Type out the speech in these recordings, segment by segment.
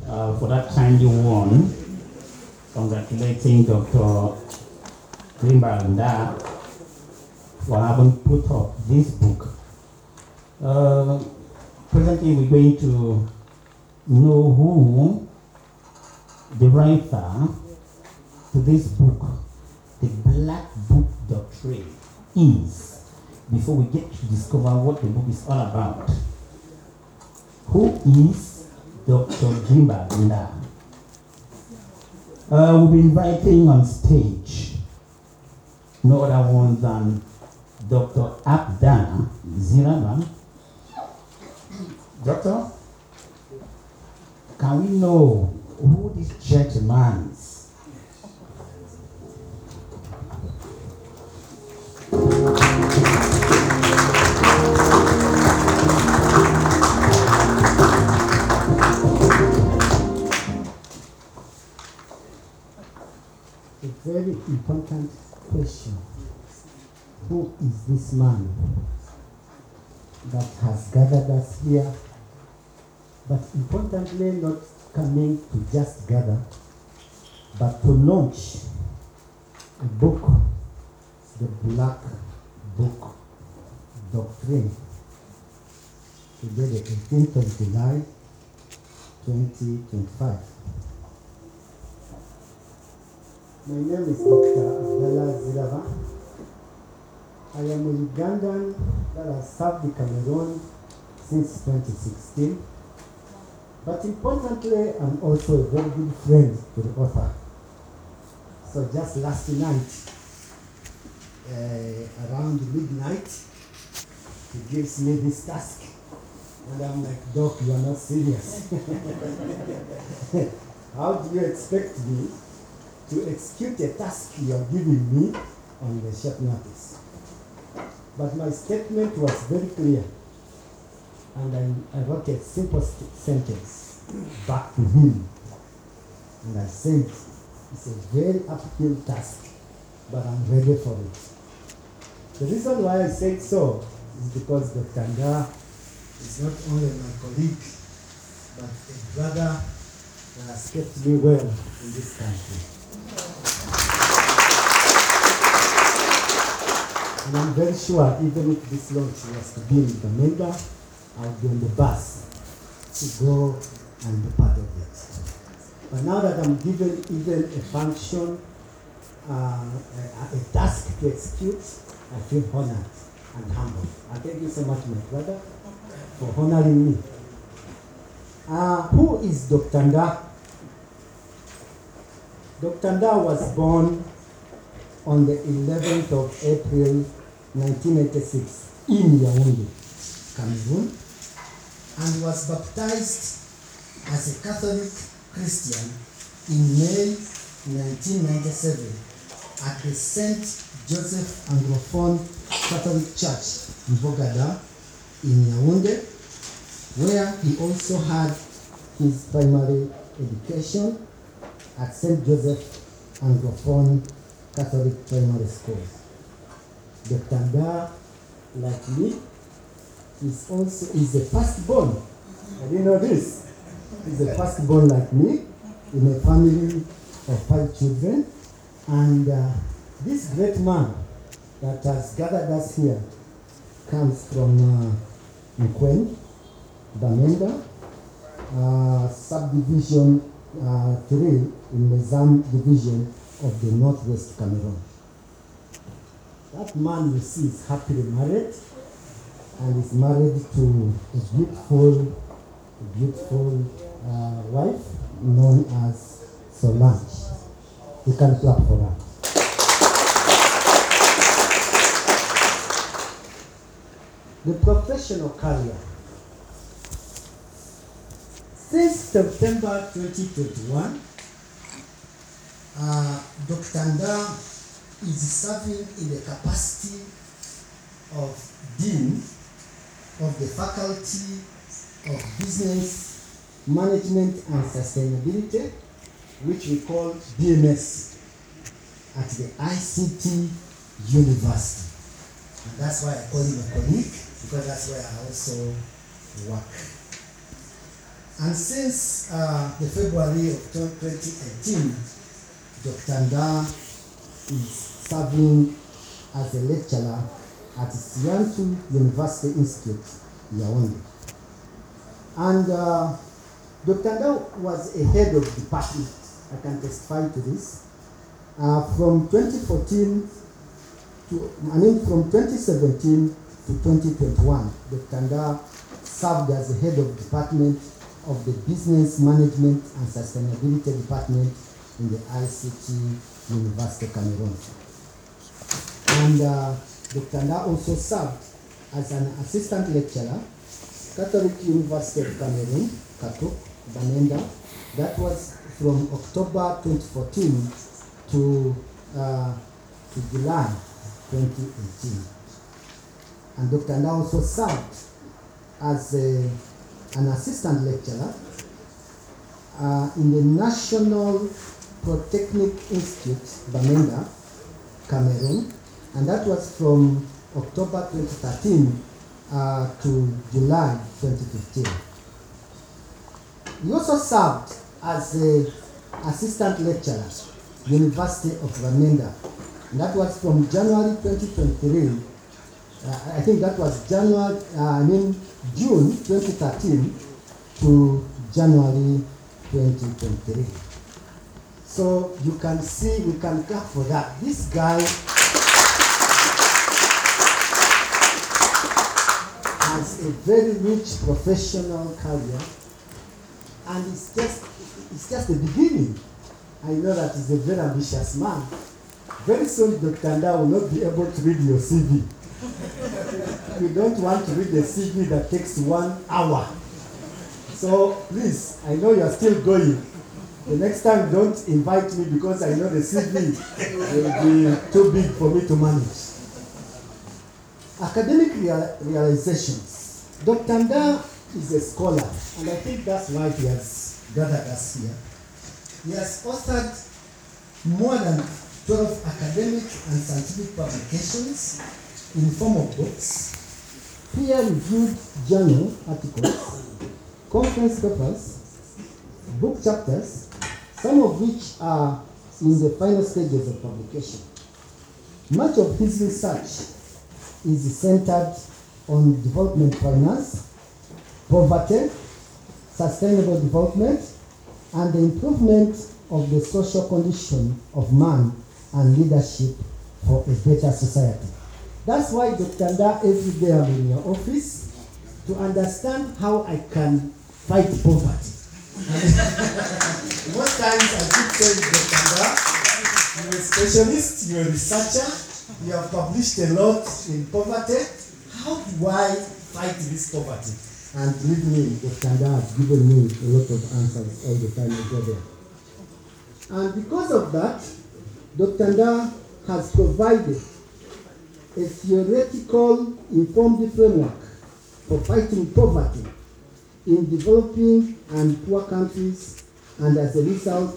for that timely one, congratulating Dr. Grimbalda for having put up this book. Presently, we're going to know who the writer to this book, The Black Book Doctrine, is, before we get to discover what the book is all about. Who is Dr. Grimbalda? We'll be inviting on stage no other one than Dr. Abdana Ziraman. Doctor, can we know who this gentleman is? A very important question. Who is this man that has gathered us here? But importantly, not coming to just gather, but to launch a book, The Black Book Doctrine, today the 18th of July, 2025. My name is Dr. Abdallah Zirava. I am a Ugandan that has served the Cameroon since 2016. But importantly, I'm also a very good friend to the author. So just last night, around midnight, he gives me this task. And I'm like, Doc, you are not serious. How do you expect me to execute a task you are giving me on the short notice? But my statement was very clear. And I wrote a simple sentence back to him. And I said, it's a very uphill task, but I'm ready for it. The reason why I said so is because Dr. Nga is not only my colleague, but a brother that has kept me well in this country. And I'm very sure even if this launch was to be in Bamenda, I'll be on the bus to go and be part of it. But now that I'm given even a function, a task to execute, I feel honored and humble. I thank you so much, my brother, for honoring me. Who is Dr. Nga? Dr. Nga was born on the 11th of April, 1986 in Yaoundé, Cameroon, and was baptized as a Catholic Christian in May 1997 at the St. Joseph Anglophone Catholic Church in Bogada in Yaoundé, where he also had his primary education at St. Joseph Anglophone Catholic Primary School. Dr. Nga, like me, is the firstborn. I didn't know this. He's the firstborn like me in a family of 5 children. And this great man that has gathered us here comes from Nkwen, Bamenda, subdivision 3 in the Zam division of the Northwest Cameroon. That man you see is happily married and is married to a beautiful wife known as Solange. You can clap for her. The professional career. Since September 2021, Dr. Nga is serving in the capacity of Dean of the Faculty of Business Management and Sustainability, which we call BMS, at the ICT University. And that's why I call him a colleague, because that's where I also work. And since the February of 2018, Dr. Nda is serving as a lecturer at Siantu University Institute, Yaoundé. And Dr. Nda was a head of department. I can testify to this. From 2017 to 2021, Dr. Nda served as the head of department of the Business Management and Sustainability Department in the ICT University Cameroon. And Dr. Nda also served as an assistant lecturer, Catholic University of Cameroon, Katok, Bamenda. That was from October 2014 to July 2018. And Dr. Nda also served as an assistant lecturer in the National Polytechnic Institute, Bamenda, Cameroon, and that was from October 2013 to July 2015. He also served as an assistant lecturer, University of Bamenda, and that was from January 2023. I think that was June 2013 to January 2023. So you can see, we can clap for that. This guy has a very rich professional career, and it's just the beginning. I know that he's a very ambitious man. Very soon, Dr. Nda will not be able to read your CV. You don't want to read the CV that takes 1 hour. So please, I know you're still going. The next time, don't invite me because I know the CV will be too big for me to manage. Academic realizations. Dr. Nda is a scholar, and I think that's why he has gathered us here. He has authored more than 12 academic and scientific publications in the form of books, peer-reviewed journal articles, conference papers, book chapters, some of which are in the final stages of publication. Much of his research is centered on development finance, poverty, sustainable development, and the improvement of the social condition of man and leadership for a better society. That's why Dr. Nda, every day I'm in your office to understand how I can fight poverty. Most times I keep saying, Dr. Nda, you're a specialist, you're a researcher, you have published a lot in poverty. How do I fight this poverty? And believe me, Dr. Nda has given me a lot of answers all the time I go there. And because of that, Dr. Nda has provided a theoretical informed framework for fighting poverty in developing and poor countries, and as a result,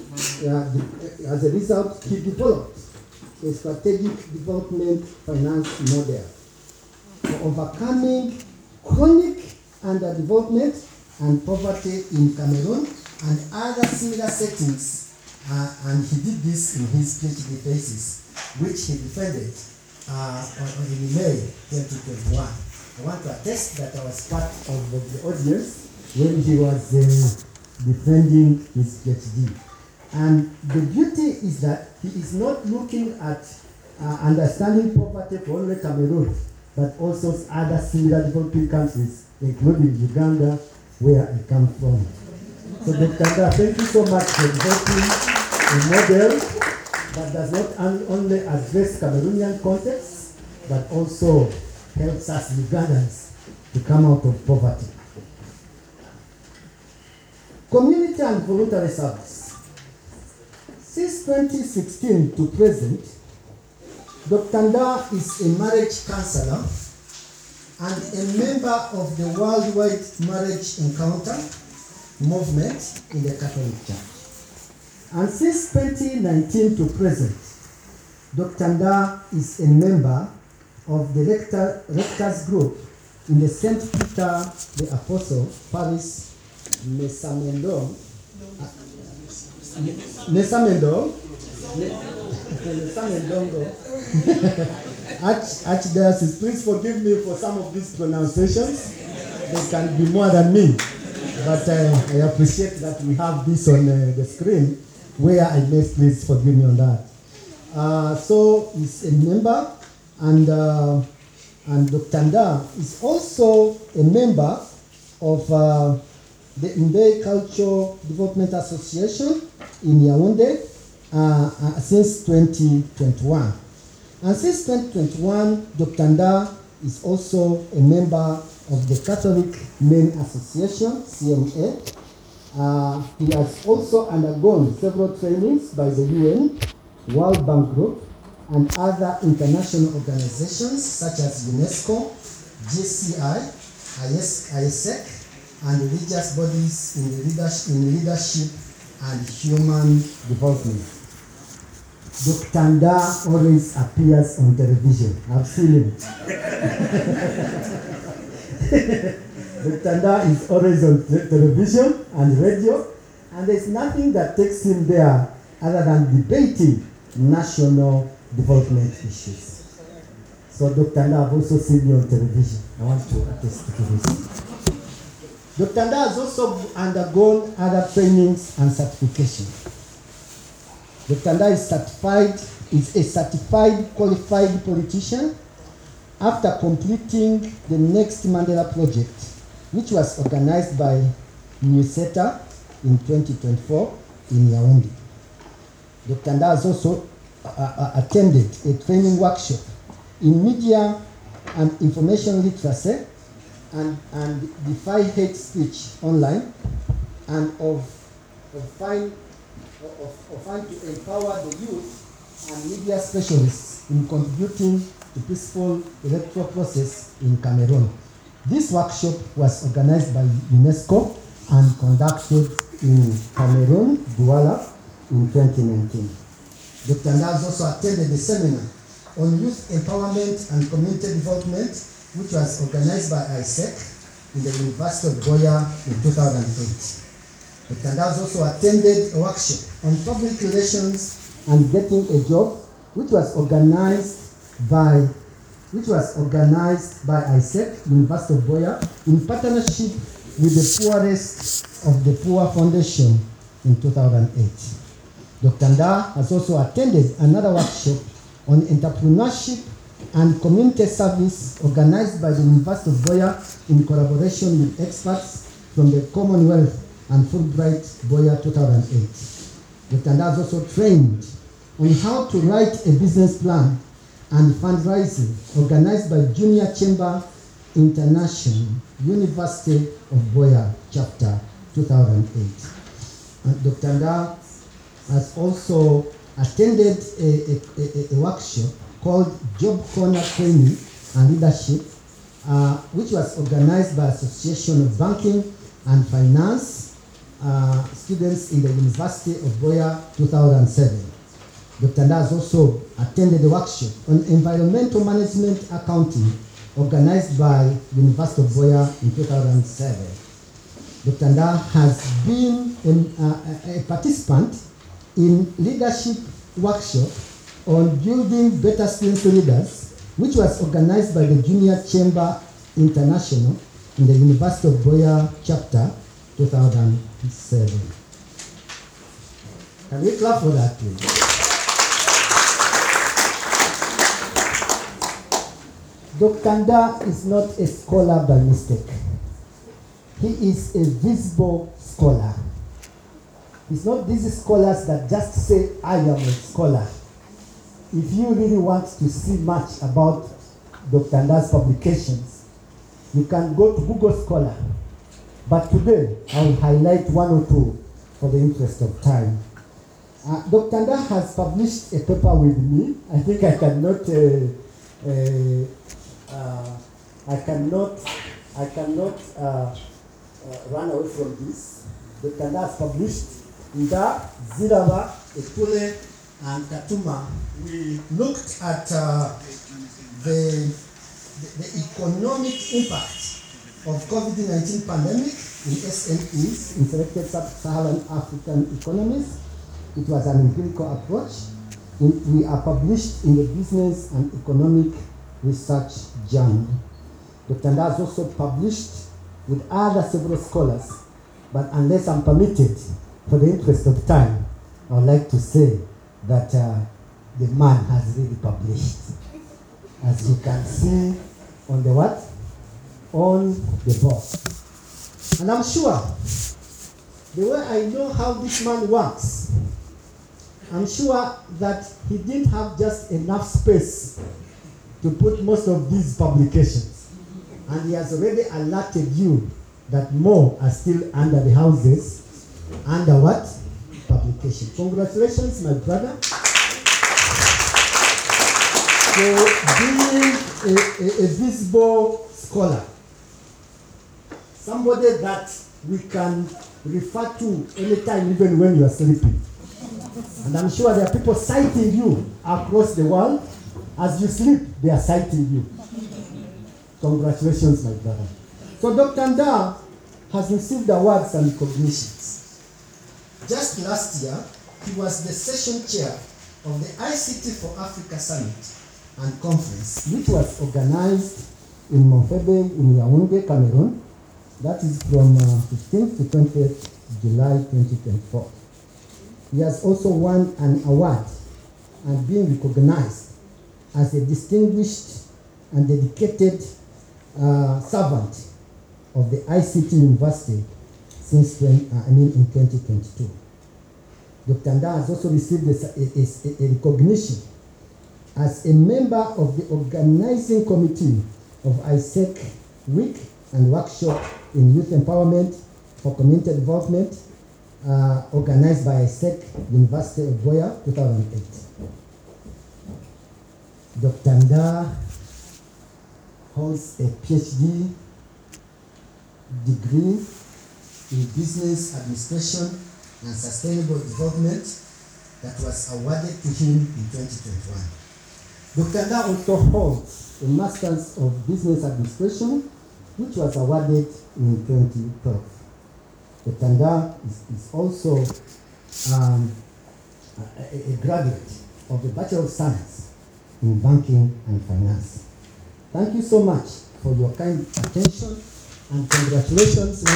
he developed a strategic development finance model for overcoming chronic underdevelopment and poverty in Cameroon and other similar settings. And he did this in his PhD thesis, which he defended in May 2021. I want to attest that I was part of the audience when he was defending his PhD. And the beauty is that he is not looking at understanding poverty for only Cameroon, but also other similar developing countries, including Uganda, where I come from. So Dr. Nda, thank you so much for developing a model that does not only address Cameroonian context, but also helps us Ugandans to come out of poverty. Community and voluntary service. Since 2016 to present, Dr. Nda is a marriage counselor and a member of the Worldwide Marriage Encounter movement in the Catholic Church. And since 2019 to present, Dr. Nda is a member of the Rectors Group in the St. Peter the Apostle Parish Nesamendong, Nesamendong, Nesamendongo, Archdiocese, please forgive me for some of these pronunciations. They can be more than me, but I appreciate that we have this on the screen. Where I missed, please forgive me on that. So he's a member, and Dr. Nda is also a member of the Mbe Cultural Development Association in Yaoundé since 2021. And since 2021, Dr. Nda is also a member of the Catholic Men Association, CMA. He has also undergone several trainings by the UN, World Bank Group, and other international organizations such as UNESCO, JCI, ISEC, and religious bodies in leadership and human development. Dr. Nda always appears on television. I've seen him. Dr. Nda is always on television and radio, and there's nothing that takes him there other than debating national development issues. So Dr. Nda, I've also seen you on television. I want to attest to this. Dr. Nda has also undergone other trainings and certifications. Dr. Nda is a certified qualified politician after completing the Next Mandela Project, which was organized by NUSETA in 2024 in Yaoundé. Dr. Nda has also attended a training workshop in media and information literacy and defy hate speech online, and of trying to empower the youth and media specialists in contributing to peaceful electoral process in Cameroon. This workshop was organized by UNESCO and conducted in Cameroon, Douala, in 2019. Dr. Nda has also attended a seminar on youth empowerment and community development, which was organized by ISEC in the University of Buea in 2008. Dr. Nda has also attended a workshop on public relations and getting a job, which was organized by ISEC, University of Buea, in partnership with the Poorest of the Poor Foundation in 2008. Dr. Nda has also attended another workshop on entrepreneurship and community service organized by the University of Buea in collaboration with experts from the Commonwealth and Fulbright Buea 2008. Dr. Nda has also trained on how to write a business plan and fundraising organized by Junior Chamber International, University of Buea, Chapter 2008. And Dr. Nda has also attended a workshop called Job Corner Training and Leadership, which was organized by Association of Banking and Finance students in the University of Buea 2007. Dr. Nda has also attended a workshop on environmental management accounting organized by University of Buea in 2007. Dr. Nda has been a participant in leadership workshop on building better student leaders, which was organized by the Junior Chamber International in the University of Buea Chapter 2007. Can we clap for that, please? Dr. Nda is not a scholar by mistake. He is a visible scholar. It's not these scholars that just say, I am a scholar. If you really want to see much about Dr. Nda's publications, you can go to Google Scholar. But today, I will highlight one or two for the interest of time. Dr. Nda has published a paper with me. I think I cannot run away from this. Dr. Nda has published Nda, Ziraba, Ekule, and Katuma. We looked at the economic impact of COVID-19 pandemic in SMEs in selected sub-Saharan African economies. It was an empirical approach. We are published in the Business and Economic Research Journal. Dr. Ndaa has also published with other several scholars, but unless I'm permitted, for the interest of time, I would like to say that the man has really published. As you can see on the what? On the board. And I'm sure, the way I know how this man works, I'm sure that he didn't have just enough space to put most of these publications. And he has already alerted you that more are still under the houses, under what? Publication. Congratulations, my brother, for being a visible scholar. Somebody that we can refer to anytime, even when you are sleeping. And I'm sure there are people citing you across the world. As you sleep, they are citing you. Congratulations, my brother. So Dr. Ndaa has received awards and recognitions. Just last year, he was the session chair of the ICT for Africa Summit and Conference, which was organized in Montfebe in Yaoundé, Cameroon. That is from 15th to 20th July 2024. He has also won an award and been recognized as a distinguished and dedicated servant of the ICT University since in 2022. Dr. Ndaa has also received a recognition as a member of the organizing committee of ISEC Week and Workshop in Youth Empowerment for Community Development, organized by ISEC University of Buea, 2008. Dr. Ndaa holds a PhD degree in Business Administration and Sustainable Development that was awarded to him in 2021. Dr. Ndaa also holds a Master's of Business Administration, which was awarded in 2012. Dr. Ndaa is also a graduate of the Bachelor of Science in Banking and Finance. Thank you so much for your kind attention and congratulations.